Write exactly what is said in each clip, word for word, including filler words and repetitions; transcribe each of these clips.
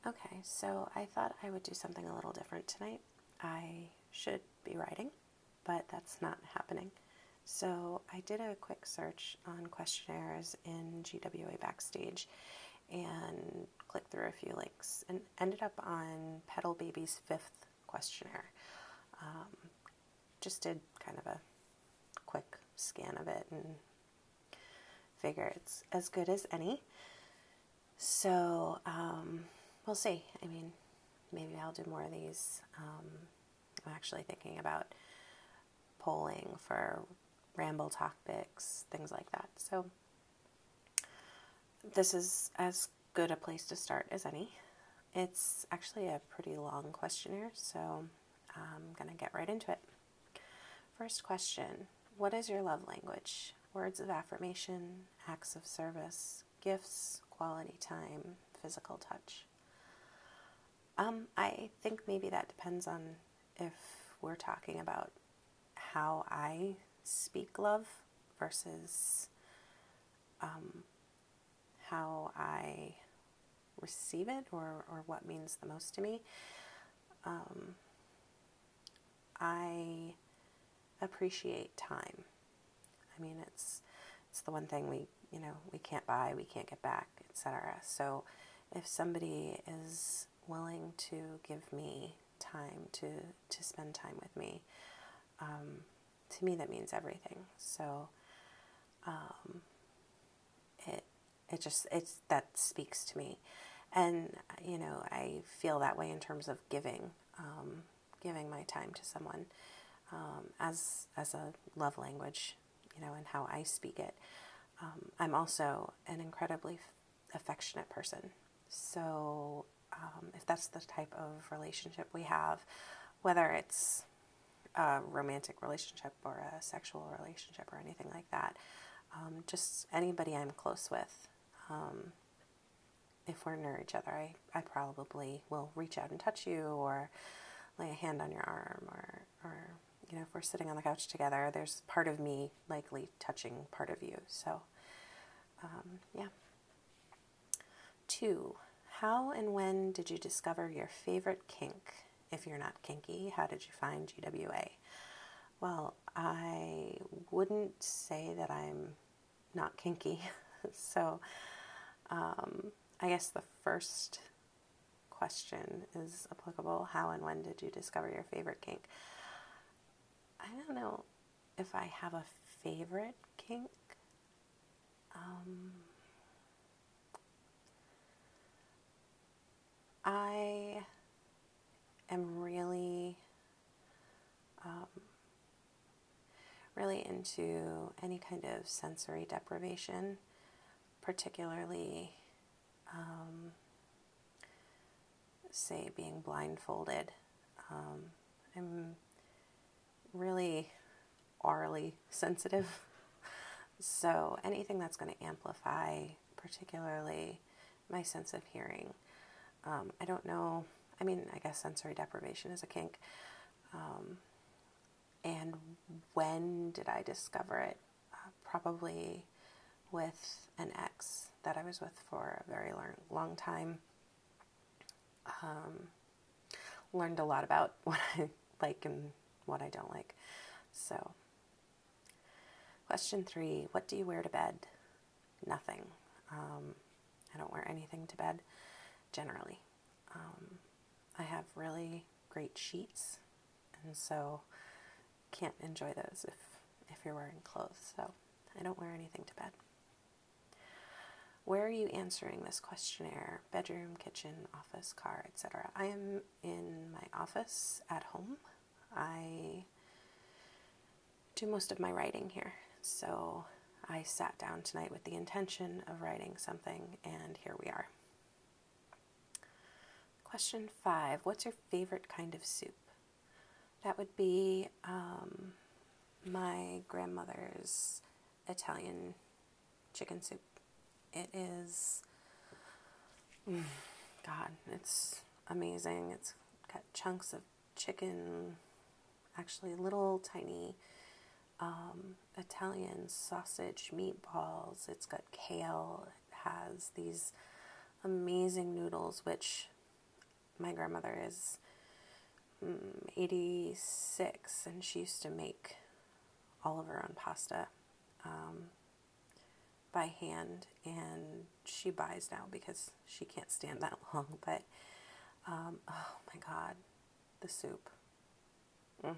Okay, so I thought I would do something a little different tonight. I should be writing, but that's not happening. So I did a quick search on questionnaires in G W A Backstage and clicked through a few links and ended up on Petal Baby's fifth questionnaire. Um, just did kind of a quick scan of it and figure it's as good as any. So, um, we'll see. I mean, maybe I'll do more of these. Um, I'm actually thinking about polling for ramble topics, things like that. So this is as good a place to start as any. It's actually a pretty long questionnaire, so I'm going to get right into it. First question, what is your love language? Words of affirmation, acts of service, gifts, quality time, physical touch. Um, I think maybe that depends on if we're talking about how I speak love versus um, how I receive it, or, or what means the most to me. Um, I appreciate time. I mean, it's it's the one thing we, you know, we can't buy, we can't get back, et cetera. So if somebody is willing to give me time, to, to spend time with me, um, to me that means everything. So um, it it just, it's, that speaks to me. And, you know, I feel that way in terms of giving, um, giving my time to someone um, as as a love language, you know, and how I speak it. Um, I'm also an incredibly f- affectionate person. So um, if that's the type of relationship we have, whether it's a romantic relationship or a sexual relationship or anything like that, um, just anybody I'm close with, um, if we're near each other, I, I probably will reach out and touch you, or lay a hand on your arm, or, or you know, if we're sitting on the couch together, there's part of me likely touching part of you. So, um, yeah. Two, how and when did you discover your favorite kink? If you're not kinky, how did you find G W A? Well, I wouldn't say that I'm not kinky. So, um, I guess the first question is applicable. How and when did you discover your favorite kink? I don't know if I have a favorite kink. Um, I am really, um, really into any kind of sensory deprivation, particularly, um, say, being blindfolded. Um, I'm really orally sensitive. So anything that's going to amplify, particularly my sense of hearing. Um, I don't know, I mean, I guess sensory deprivation is a kink. Um, and when did I discover it? Uh, probably with an ex that I was with for a very long, long time. Um, learned a lot about what I like and what I don't like. So, question three, what do you wear to bed? Nothing. Um, I don't wear anything to bed, generally. Um, I have really great sheets, and so can't enjoy those if, if you're wearing clothes. So I don't wear anything to bed. Where are you answering this questionnaire? Bedroom, kitchen, office, car, et cetera. I am in my office at home. I do most of my writing here. So I sat down tonight with the intention of writing something, and here we are. Question five, what's your favorite kind of soup? That would be um, my grandmother's Italian chicken soup. It is, mm, God, it's amazing. It's got chunks of chicken, actually little tiny um, Italian sausage meatballs. It's got kale. It has these amazing noodles, which my grandmother is um, eighty-six, and she used to make all of her own pasta um, by hand, and she buys now because she can't stand that long. But um, oh my God, the soup. Mm.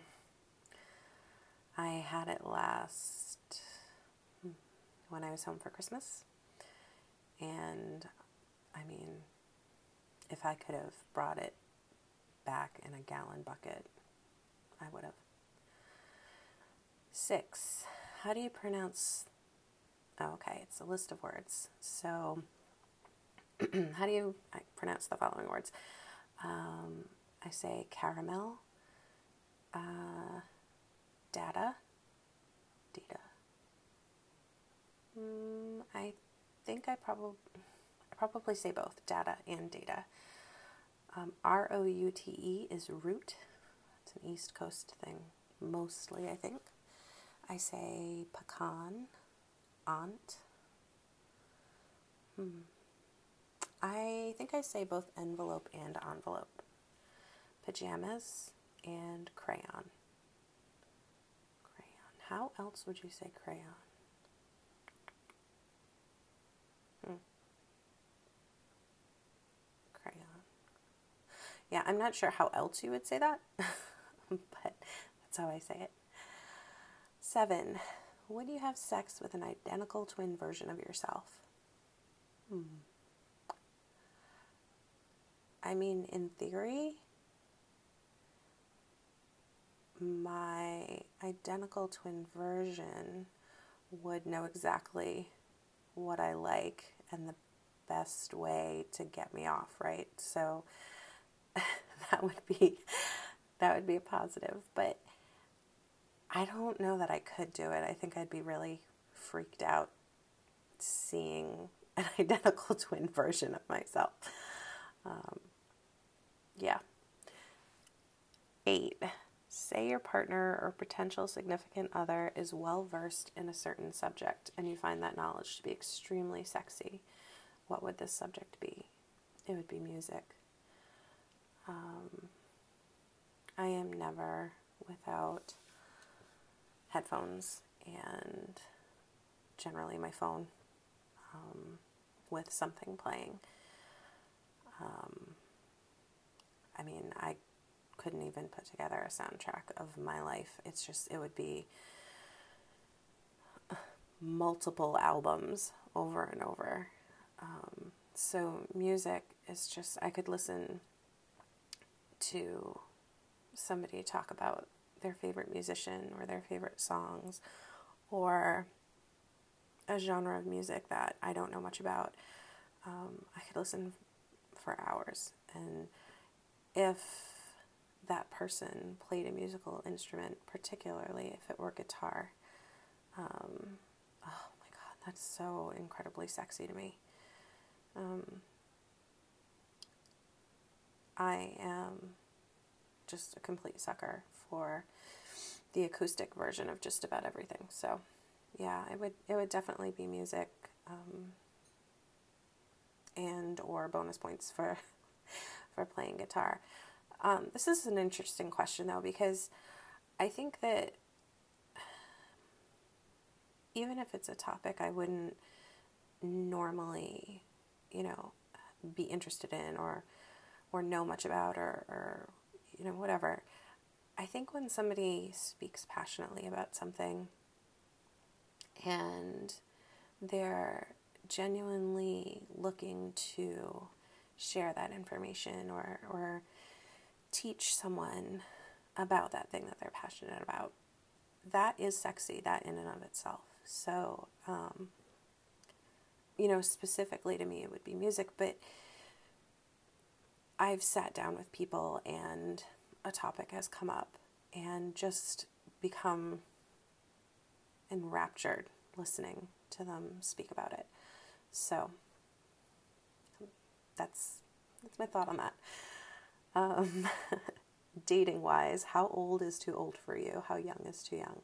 I had it last when I was home for Christmas, and I mean, if I could have brought it back in a gallon bucket, I would have. Six, how do you pronounce, oh, okay, it's a list of words. So, how do you I pronounce the following words? Um, I say caramel, uh, data, data. Mm, I think I probably I probably say both data and data. Um, R O U T E is root. It's an East Coast thing, mostly, I think. I say pecan, aunt. Hmm. I think I say both envelope and envelope. Pajamas and crayon. Crayon. How else would you say crayon? Hmm. Crayon. Yeah, I'm not sure how else you would say that, but that's how I say it. Seven, would you have sex with an identical twin version of yourself? Hmm. I mean, in theory, my identical twin version would know exactly what I like and the best way to get me off, right? So that would be that would be a positive, but I don't know that I could do it. I think I'd be really freaked out seeing an identical twin version of myself. Um, yeah. Eight, say your partner or potential significant other is well versed in a certain subject and you find that knowledge to be extremely sexy. What would this subject be? It would be music. Um, I am never without headphones and generally my phone um, with something playing. Um, I mean, I couldn't even put together a soundtrack of my life. It's just, it would be multiple albums over and over. Um, so music is just, I could listen to somebody talk about their favorite musician or their favorite songs or a genre of music that I don't know much about. Um, I could listen for hours. And if that person played a musical instrument, particularly if it were guitar, um, oh my God, that's so incredibly sexy to me. Um, I am just a complete sucker for the acoustic version of just about everything. So, yeah, it would it would definitely be music, um, and or bonus points for for playing guitar. Um, this is an interesting question though, because I think that even if it's a topic I wouldn't normally, you know, be interested in or or know much about or, or you know, whatever. I think when somebody speaks passionately about something and they're genuinely looking to share that information or, or teach someone about that thing that they're passionate about, that is sexy, that in and of itself. So, um, you know, specifically to me, it would be music, but I've sat down with people and a topic has come up and just become enraptured listening to them speak about it. So that's that's my thought on that. Um, dating wise, how old is too old for you? How young is too young?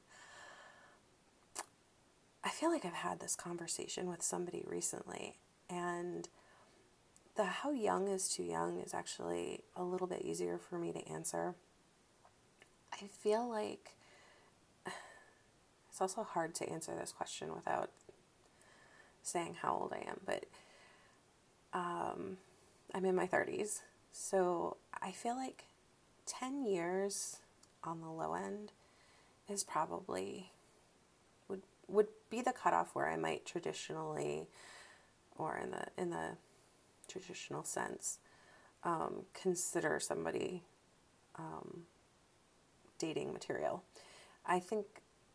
I feel like I've had this conversation with somebody recently, and the how young is too young is actually a little bit easier for me to answer. I feel like it's also hard to answer this question without saying how old I am, but um, I'm in my thirties, so I feel like ten years on the low end is probably would would be the cutoff where I might traditionally, or in the in the traditional sense, um, consider somebody um, dating material. I think,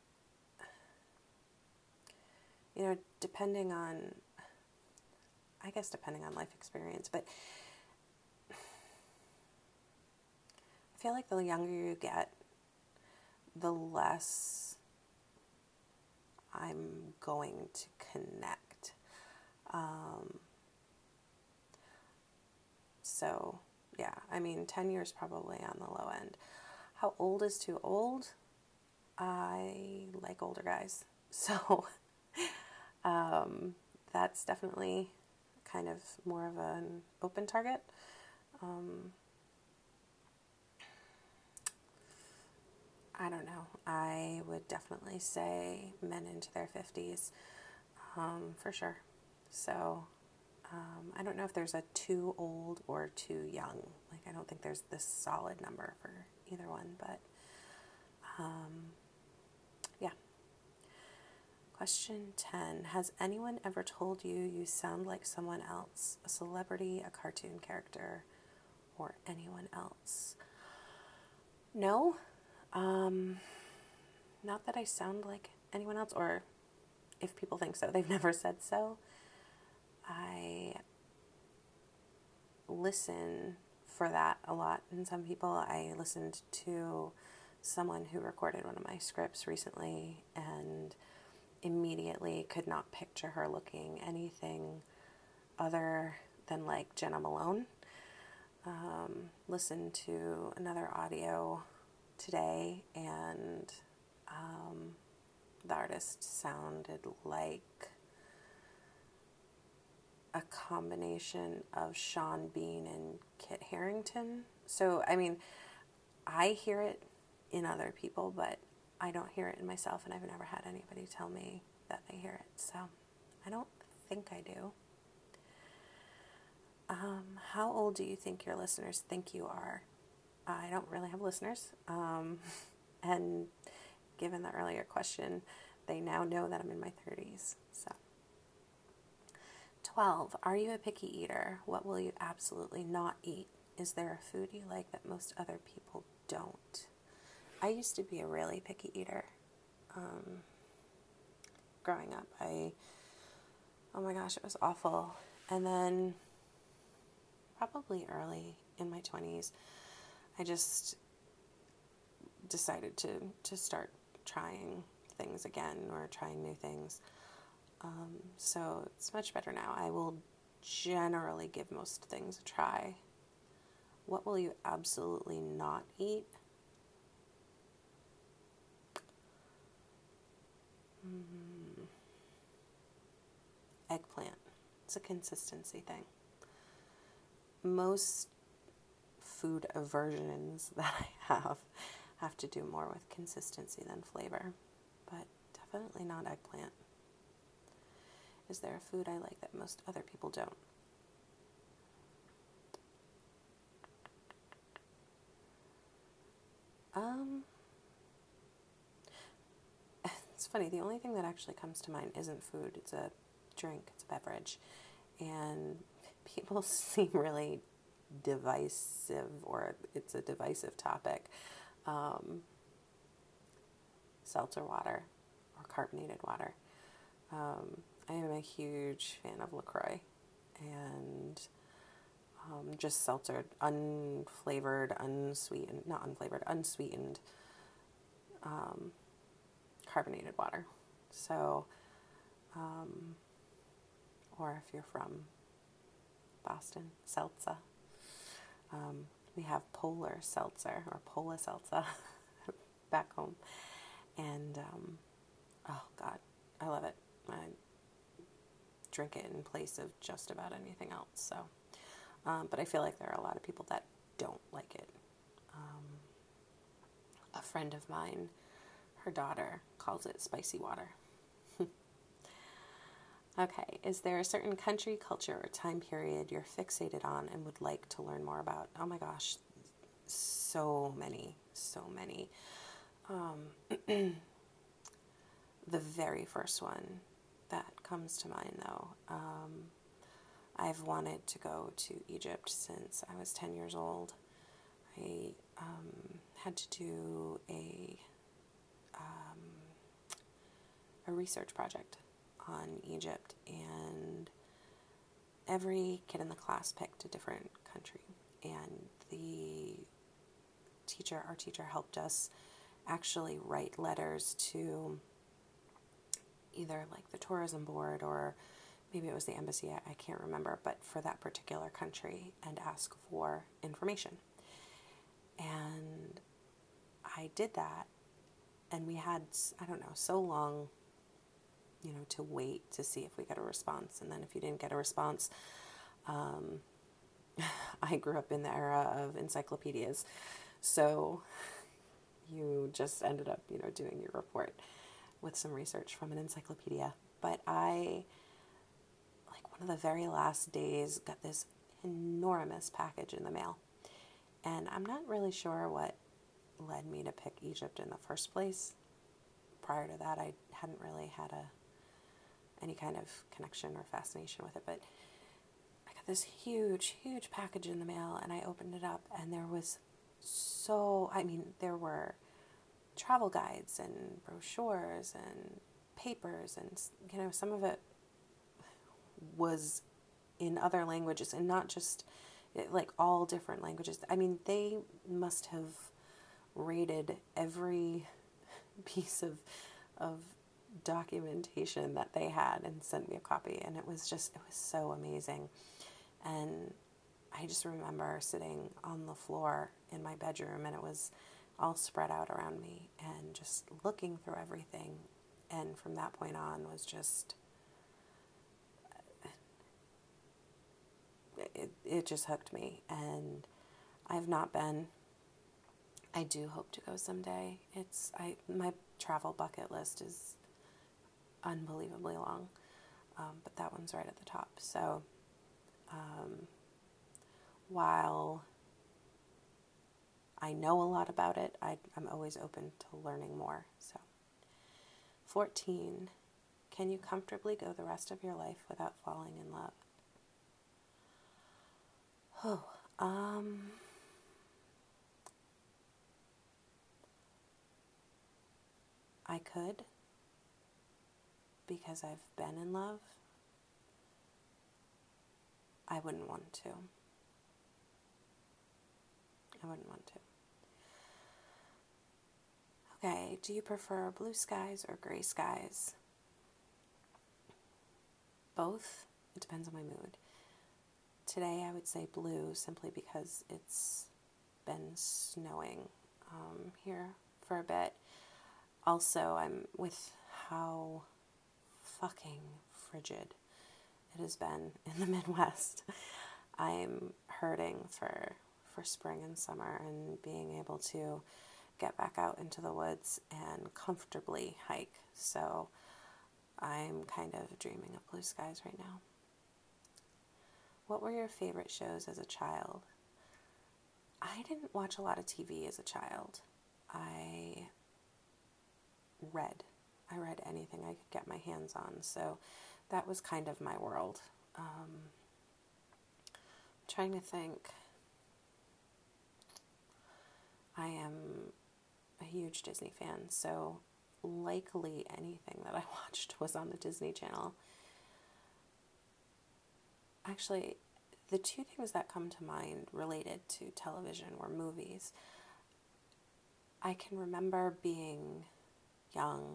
you know, depending on, I guess depending on life experience, but I feel like the younger you get, the less I'm going to connect. Um, so, yeah, I mean, ten years probably on the low end. How old is too old? I like older guys. So, um, that's definitely kind of more of an open target. Um, I don't know. I would definitely say men into their fifties, um, for sure. So, um, I don't know if there's a too old or too young. Like, I don't think there's this solid number for either one, but, um, yeah. Question ten. Has anyone ever told you you sound like someone else? A celebrity, a cartoon character, or anyone else? No. Um, not that I sound like anyone else, or if people think so, they've never said so. I listen for that a lot in some people. I listened to someone who recorded one of my scripts recently and immediately could not picture her looking anything other than like Jenna Malone. Um, listened to another audio today, and um, the artist sounded like a combination of Sean Bean and Kit Harington. So, I mean, I hear it in other people, but I don't hear it in myself, and I've never had anybody tell me that they hear it. So, I don't think I do. Um, how old do you think your listeners think you are? I don't really have listeners. Um, and given the earlier question, they now know that I'm in my thirties. So, twelve. Are you a picky eater? What will you absolutely not eat? Is there a food you like that most other people don't? I used to be a really picky eater. Um, growing up, I, oh my gosh, it was awful. And then probably early in my twenties, I just decided to, to start trying things again, or trying new things. Um, so it's much better now. I will generally give most things a try. What will you absolutely not eat? Mm. Eggplant. It's a consistency thing. Most food aversions that I have have to do more with consistency than flavor, but definitely not eggplant. Is there a food I like that most other people don't? Um, it's funny, the only thing that actually comes to mind isn't food. It's a drink, it's a beverage, and people seem really divisive, or it's a divisive topic. Um, seltzer water or carbonated water. Um, I am a huge fan of LaCroix, and um, just seltzer, unflavored, unsweetened, not unflavored, unsweetened um, carbonated water. So, um, or if you're from Boston, seltzer. Um, we have Polar Seltzer, or Pola Seltzer, back home. And, um, oh God, I love it. I drink it in place of just about anything else. So, Um, but I feel like there are a lot of people that don't like it. Um, a friend of mine, her daughter calls it spicy water. Okay, is there a certain country, culture, or time period you're fixated on and would like to learn more about? Oh my gosh, so many, so many. Um, the very first one that comes to mind, though, um, I've wanted to go to Egypt since I was ten years old. I um, had to do a um, a research project on Egypt, and every kid in the class picked a different country, and the teacher, our teacher, helped us actually write letters to either like the tourism board or maybe it was the embassy, I, I can't remember, but for that particular country, and ask for information. And I did that, and we had, I don't know, so long, you know, to wait to see if we got a response. And then if you didn't get a response, um, I grew up in the era of encyclopedias. So you just ended up, you know, doing your report with some research from an encyclopedia. But I, like one of the very last days, got this enormous package in the mail. And I'm not really sure what led me to pick Egypt in the first place. Prior to that, I hadn't really had a any kind of connection or fascination with it, but I got this huge, huge package in the mail, and I opened it up, and there was so, I mean, there were travel guides and brochures and papers, and, you know, some of it was in other languages, and not just, like, all different languages. I mean, they must have rated every piece of of documentation that they had and sent me a copy, and it was just, it was so amazing. And I just remember sitting on the floor in my bedroom, and it was all spread out around me, and just looking through everything. And from that point on was just, it, it just hooked me. And I've not been. I do hope to go someday. It's, I, my travel bucket list is unbelievably long, um, but that one's right at the top. So, um, while I know a lot about it, I, I'm always open to learning more. So, fourteen, can you comfortably go the rest of your life without falling in love? Oh, um, I could, because I've been in love. I wouldn't want to. I wouldn't want to. Okay, do you prefer blue skies or gray skies? Both. It depends on my mood. Today I would say blue, simply because it's been snowing um, here for a bit. Also, I'm with how fucking frigid it has been in the Midwest. I'm hurting for for spring and summer and being able to get back out into the woods and comfortably hike. So I'm kind of dreaming of blue skies right now. What were your favorite shows as a child? I didn't watch a lot of T V as a child. I read. I read anything I could get my hands on, so that was kind of my world. Um, I'm trying to think. I am a huge Disney fan, so likely anything that I watched was on the Disney Channel. Actually, the two things that come to mind related to television were movies. I can remember being young,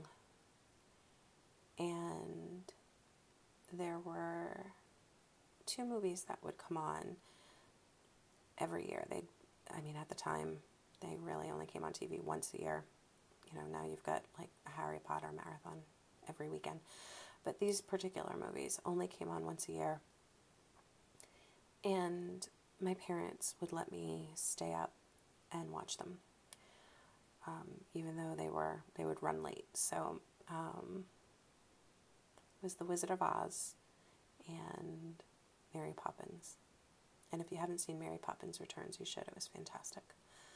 and there were two movies that would come on every year. They, I mean, at the time, they really only came on T V once a year. You know, now you've got like a Harry Potter marathon every weekend. But these particular movies only came on once a year. And my parents would let me stay up and watch them, um, even though they were they would run late. So um, it was The Wizard of Oz and Mary Poppins. And if you haven't seen Mary Poppins Returns, you should. It was fantastic.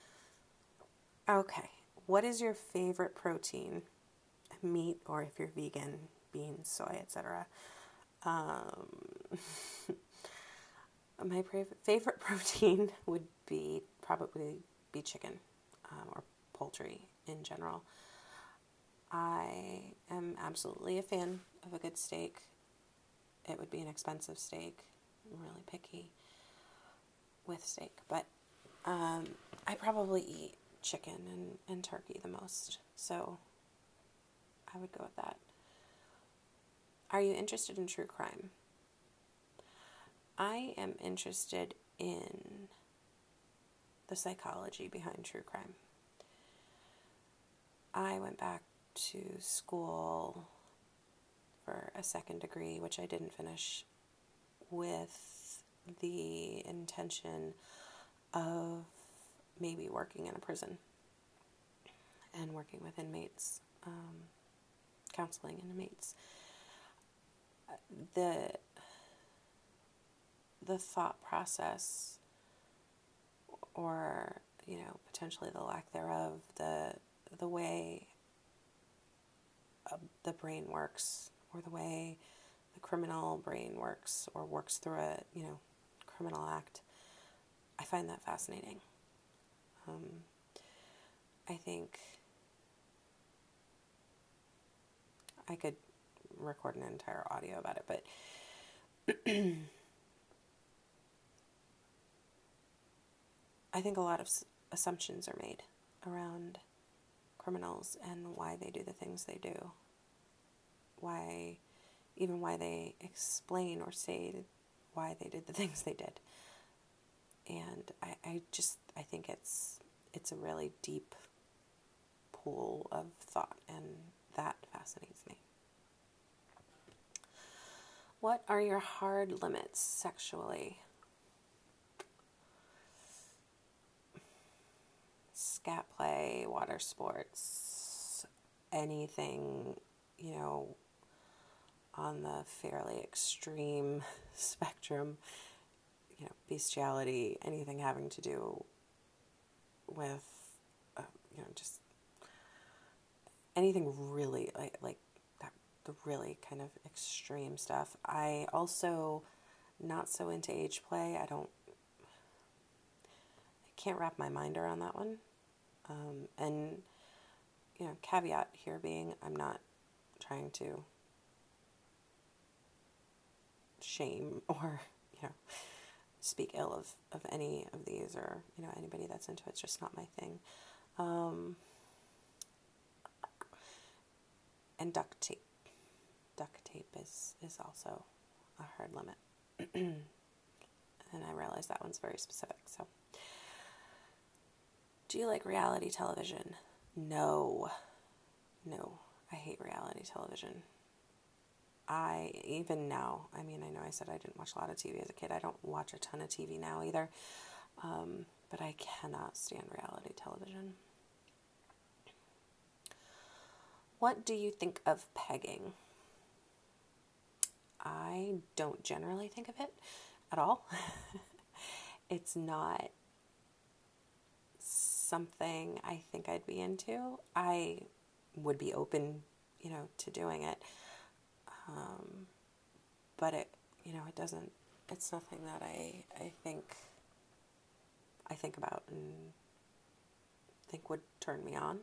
Okay, what is your favorite protein? Meat, or if you're vegan, beans, soy, et cetera. Um, my favorite protein would be probably be chicken um, or poultry in general. I am absolutely a fan of a good steak. It would be an expensive steak. I'm really picky with steak, but um, I probably eat chicken and, and turkey the most, so I would go with that. Are you interested in true crime? I am interested in the psychology behind true crime. I went back to school for a second degree, which I didn't finish, with the intention of maybe working in a prison and working with inmates, um, counseling inmates. The the thought process, or you know, potentially the lack thereof, the the way uh, the brain works, or the way the criminal brain works, or works through a you know criminal act, I find that fascinating. Um, I think I could record an entire audio about it, but I think a lot of assumptions are made around criminals and why they do the things they do. Why, even why they explain or say why they did the things they did. And I, I just, I think it's, it's a really deep pool of thought, and that fascinates me. What are your hard limits sexually? Scat play, water sports, anything, you know, on the fairly extreme spectrum, you know, bestiality, anything having to do with, uh, you know, just anything really, like, like that, the really kind of extreme stuff. I also, not so into age play. I don't, I can't wrap my mind around that one. Um, and, you know, caveat here being, I'm not trying to shame or, you know, speak ill of, of any of these, or, you know, anybody that's into it. It's just not my thing. Um, and duct tape. Duct tape is, is also a hard limit. And I realize that one's very specific, so. Do you like reality television? No. No, I hate reality television. I, even now, I mean, I know I said I didn't watch a lot of T V as a kid. I don't watch a ton of T V now either. Um, but I cannot stand reality television. What do you think of pegging? I don't generally think of it at all. It's not something I think I'd be into. I would be open, you know, to doing it. Um, but it, you know, it doesn't, it's nothing that I, I think, I think about and think would turn me on.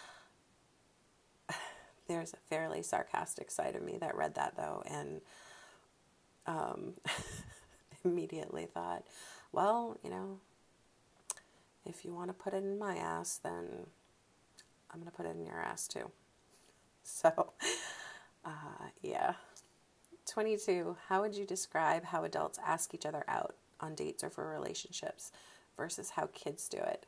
There's a fairly sarcastic side of me that read that though, and um, immediately thought, well, you know, if you want to put it in my ass, then I'm going to put it in your ass too. So, uh, yeah. twenty-two, how would you describe how adults ask each other out on dates or for relationships versus how kids do it?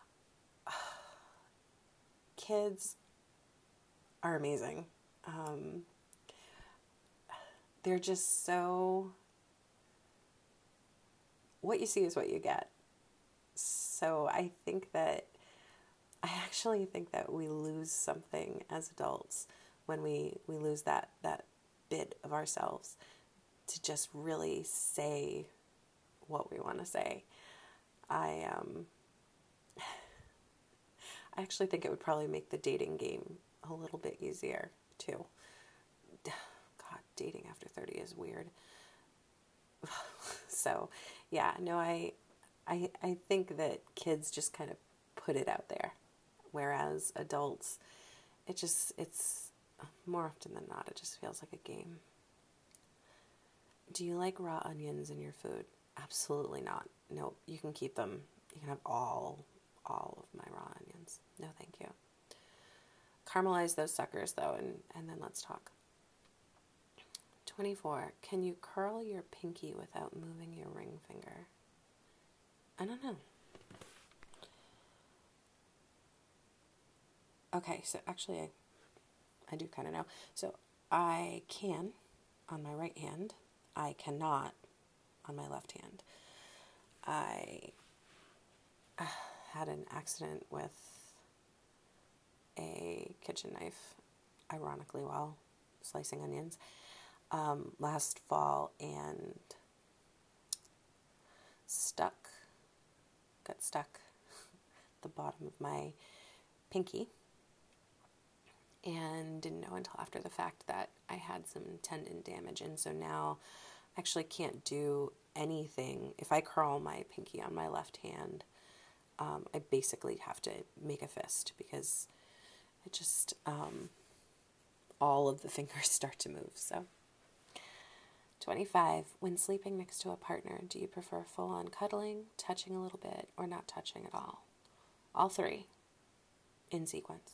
Kids are amazing. Um, they're just so what you see is what you get. So I think that, I actually think that we lose something as adults when we, we lose that, that bit of ourselves to just really say what we want to say. I, um, I actually think it would probably make the dating game a little bit easier too. God, dating after thirty is weird. So, yeah, no, I, I, I think that kids just kind of put it out there, whereas adults, it just, it's more often than not, it just feels like a game. Do you like raw onions in your food? Absolutely not. No, you can keep them. You can have all, all of my raw onions. No, thank you. Caramelize those suckers though, and, and then let's talk. twenty-four. Can you curl your pinky without moving your ring finger? I don't know. Okay, so actually I, I do kind of know. So I can on my right hand. I cannot on my left hand. I uh, had an accident with a kitchen knife, ironically, while slicing onions, um, last fall, and stuck, got stuck at the bottom of my pinky, and didn't know until after the fact that I had some tendon damage, and so now I actually can't do anything. If I curl my pinky on my left hand, um, I basically have to make a fist, because it just, um, all of the fingers start to move. So, twenty-five. When sleeping next to a partner, do you prefer full-on cuddling, touching a little bit, or not touching at all? All three, in sequence.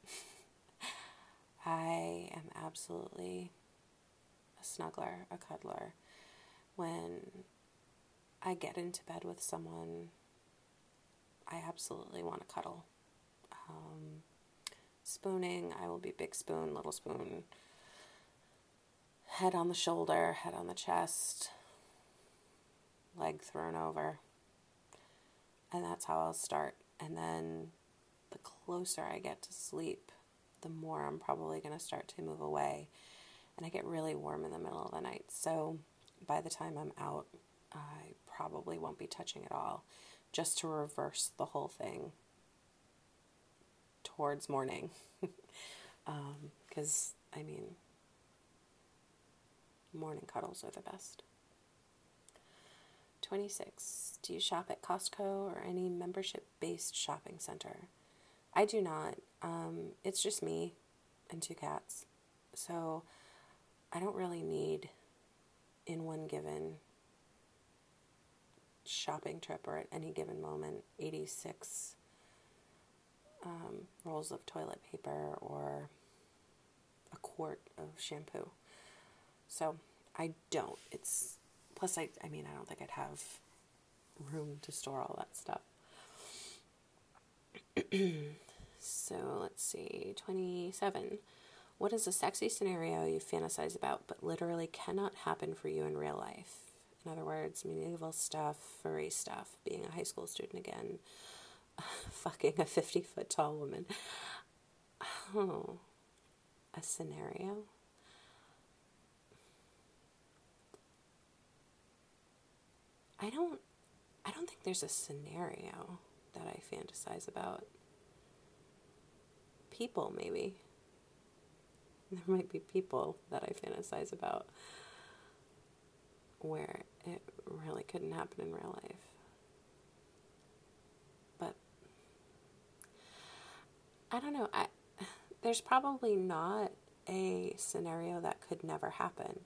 I am absolutely a snuggler, a cuddler. When I get into bed with someone, I absolutely want to cuddle. Um, spooning, I will be big spoon, little spoon, head on the shoulder, head on the chest, leg thrown over. And that's how I'll start. And then the closer I get to sleep, the more I'm probably going to start to move away. And I get really warm in the middle of the night. So by the time I'm out, I probably won't be touching at all, just to reverse the whole thing towards morning. Because, um, I mean, morning cuddles are the best. twenty-six. Do you shop at Costco or any membership-based shopping center? I do not. Um, it's just me and two cats. So I don't really need, in one given shopping trip or at any given moment, eighty-six um, rolls of toilet paper or a quart of shampoo. So I don't. It's, plus I, I mean, I don't think I'd have room to store all that stuff. So let's see, twenty-seven. What is a sexy scenario you fantasize about but literally cannot happen for you in real life? In other words, medieval stuff, furry stuff, being a high school student again, fucking a fifty-foot tall woman. Oh, a scenario? I don't, I don't think there's a scenario that I fantasize about. People, maybe. There might be people that I fantasize about where it really couldn't happen in real life. But I don't know. I there's probably not a scenario that could never happen.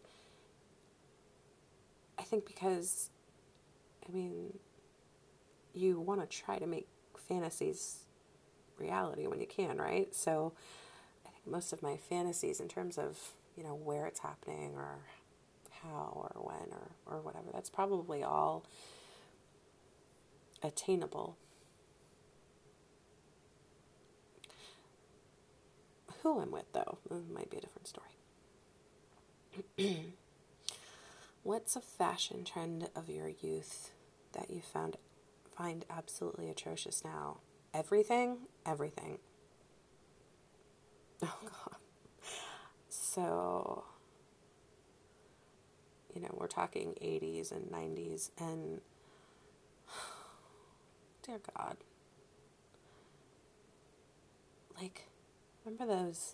I think because, I mean, you want to try to make fantasies reality when you can, right? So I think most of my fantasies in terms of, you know, where it's happening or how or when or, or whatever, that's probably all attainable. Who I'm with, though, it might be a different story. What's a fashion trend of your youth that you found find absolutely atrocious now? Everything? Everything. Oh, God. So, you know, we're talking eighties and nineties, and dear God. Like, remember those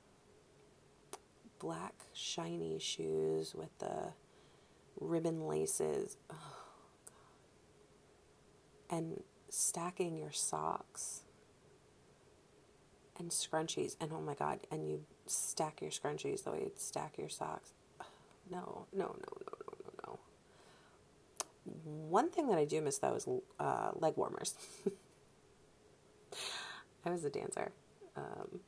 black shiny shoes with the ribbon laces? Oh, God. And stacking your socks and scrunchies, and oh my God, and you stack your scrunchies the way you'd stack your socks. No, no, no, no, no, no, no. One thing that I do miss, though, is uh, leg warmers. I was a dancer um,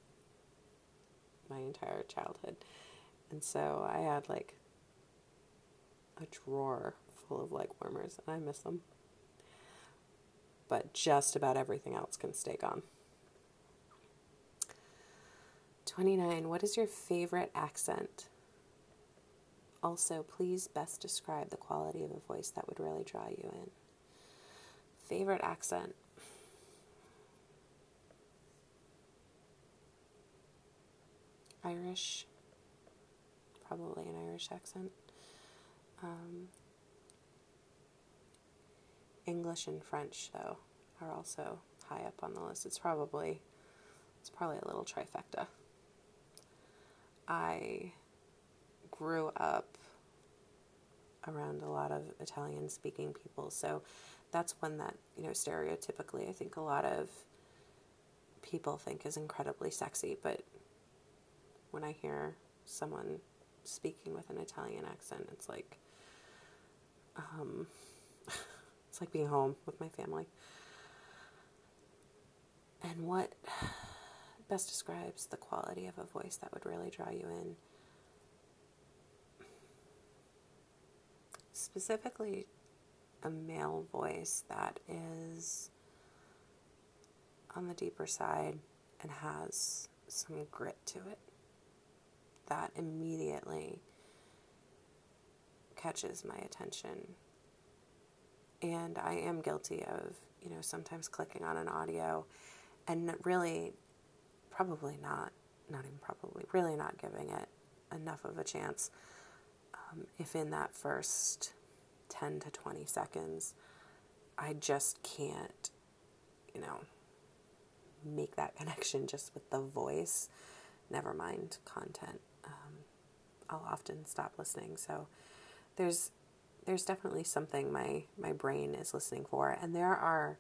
my entire childhood, and so I had like a drawer full of leg warmers, and I miss them. But just about everything else can stay gone. twenty-nine. What is your favorite accent? Also, please best describe the quality of a voice that would really draw you in. Favorite accent? Irish. Probably an Irish accent. Um, English and French, though, are also high up on the list. It's probably, it's probably a little trifecta. I grew up around a lot of Italian-speaking people, so that's one that, you know, stereotypically I think a lot of people think is incredibly sexy, but when I hear someone speaking with an Italian accent, it's like, um, it's like being home with my family. And what best describes the quality of a voice that would really draw you in? Specifically, a male voice that is on the deeper side and has some grit to it. That immediately catches my attention. And I am guilty of, you know, sometimes clicking on an audio and really, probably not, not even probably, really not giving it enough of a chance. Um, if in that first ten to twenty seconds, I just can't, you know, make that connection just with the voice, never mind content. Um, I'll often stop listening. So there's there's definitely something my, my brain is listening for. And there are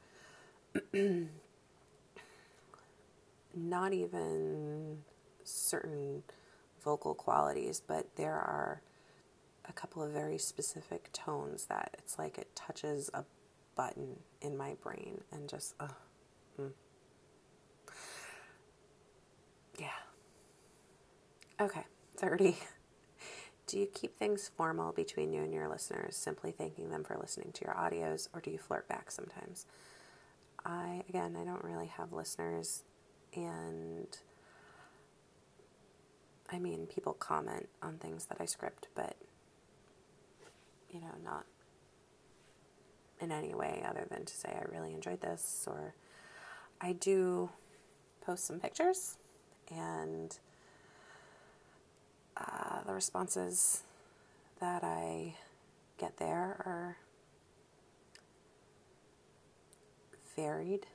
not even certain vocal qualities, but there are a couple of very specific tones that it's like it touches a button in my brain and just, uh, mm. yeah. Okay, thirty. Do you keep things formal between you and your listeners, simply thanking them for listening to your audios, or do you flirt back sometimes? I, again, I don't really have listeners, and I mean, people comment on things that I script, but, you know, not in any way other than to say I really enjoyed this, or I do post some pictures, and uh, the responses that I get there are varied,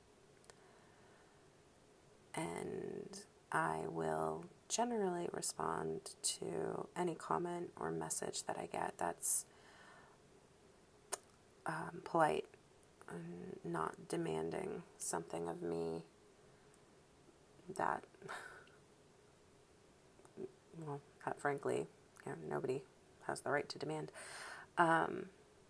and I will generally respond to any comment or message that I get that's um, polite and not demanding something of me that, well, that frankly, you know, nobody has the right to demand. Um,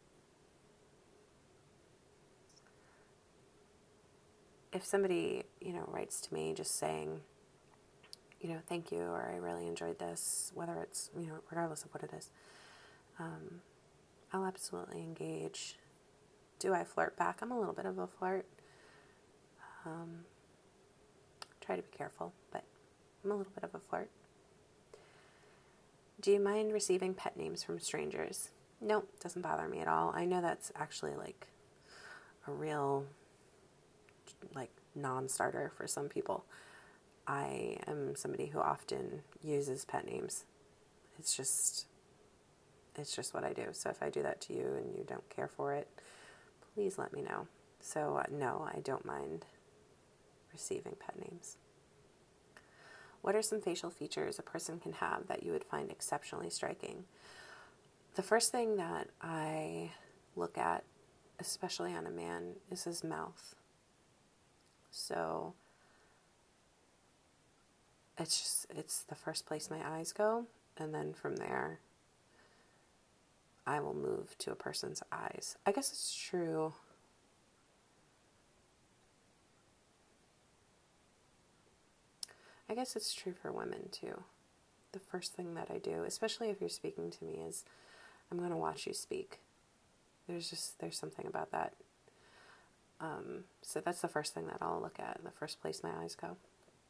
if somebody, you know, writes to me just saying, you know, thank you, or I really enjoyed this, whether it's, you know, regardless of what it is, um, I'll absolutely engage. Do I flirt back? I'm a little bit of a flirt. Um, try to be careful, but I'm a little bit of a flirt. Do you mind receiving pet names from strangers? Nope, doesn't bother me at all. I know that's actually like a real like non-starter for some people. I am somebody who often uses pet names. It's just it's just what I do. So if I do that to you and you don't care for it, please let me know. So uh, no, I don't mind receiving pet names. What are some facial features a person can have that you would find exceptionally striking? The first thing that I look at, especially on a man, is his mouth. So it's just, it's the first place my eyes go, and then from there I will move to a person's eyes. I guess it's true. I guess it's true for women too. The first thing that I do, especially if you're speaking to me, is I'm going to watch you speak. There's just, there's something about that. Um, so that's the first thing that I'll look at, the first place my eyes go.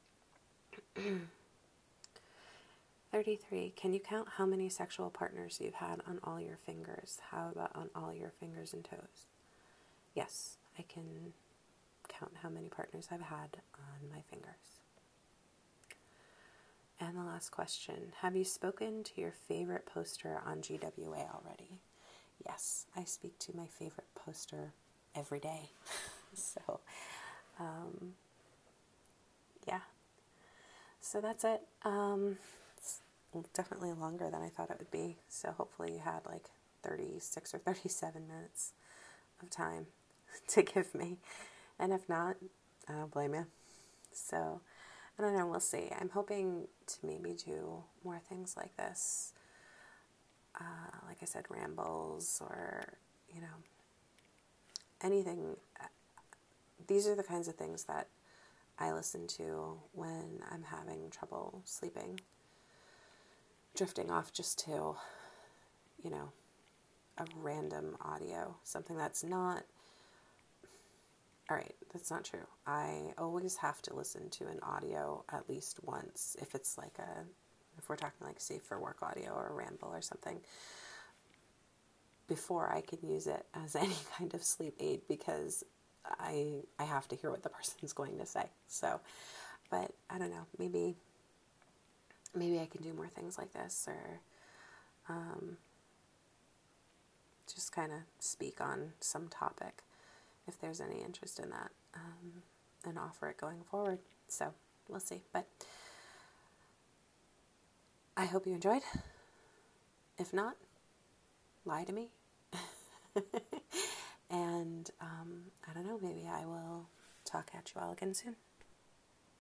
thirty-three. Can you count how many sexual partners you've had on all your fingers? How about on all your fingers and toes? Yes, I can count how many partners I've had on my fingers. And the last question. Have you spoken to your favorite poster on G W A already? Yes, I speak to my favorite poster every day. so, um, yeah. So that's it. Um, it's definitely longer than I thought it would be. So hopefully you had like thirty-six or thirty-seven minutes of time to give me. And if not, I don't blame you. So, I don't know, we'll see. I'm hoping to maybe do more things like this. Uh, like I said, rambles or, you know, anything. These are the kinds of things that I listen to when I'm having trouble sleeping. Drifting off just to, you know, a random audio. Something that's not... Alright, that's not true. I always have to listen to an audio at least once. If it's like a... If we're talking like safe for work audio or a ramble or something, before I can use it as any kind of sleep aid, because I I have to hear what the person's going to say. So, but I don't know, maybe maybe I can do more things like this, or um, just kind of speak on some topic if there's any interest in that, um, and offer it going forward. So we'll see. But I hope you enjoyed. If not, lie to me. And um, I don't know, maybe I will talk at you all again soon.